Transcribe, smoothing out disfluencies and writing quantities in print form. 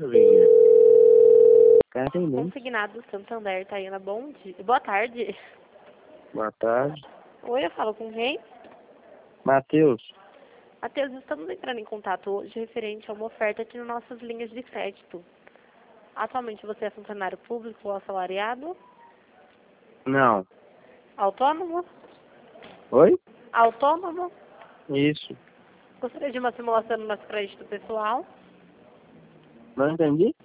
Vinha. Cara, tem nem. Consignado Santander, Taiana, bom dia. Boa tarde. Boa tarde. Oi, eu falo com quem? Matheus. Matheus, estamos entrando em contato hoje referente a uma oferta aqui nas nossas linhas de crédito. Atualmente você é funcionário público ou assalariado? Não. Autônomo? Oi? Autônomo? Isso. Gostaria de uma simulação do nosso crédito pessoal? Não entendi?